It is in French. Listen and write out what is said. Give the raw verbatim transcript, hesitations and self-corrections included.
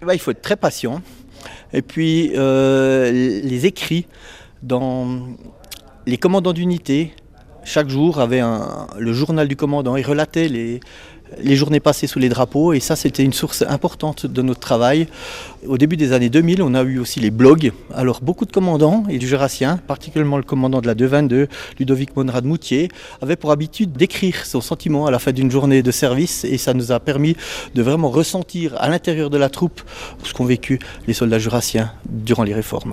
Ouais, il faut être très patient. Et puis euh, les écrits dans les commandants d'unité, chaque jour avait un, le journal du commandant, il relatait les, les journées passées sous les drapeaux et ça c'était une source importante de notre travail. Au début des années deux mille, on a eu aussi les blogs. Alors beaucoup de commandants et du Jurassien, particulièrement le commandant de la deux vingt-deux, Ludovic Monrad-Moutier, avait pour habitude d'écrire son sentiment à la fin d'une journée de service et ça nous a permis de vraiment ressentir à l'intérieur de la troupe ce qu'ont vécu les soldats jurassiens durant les réformes.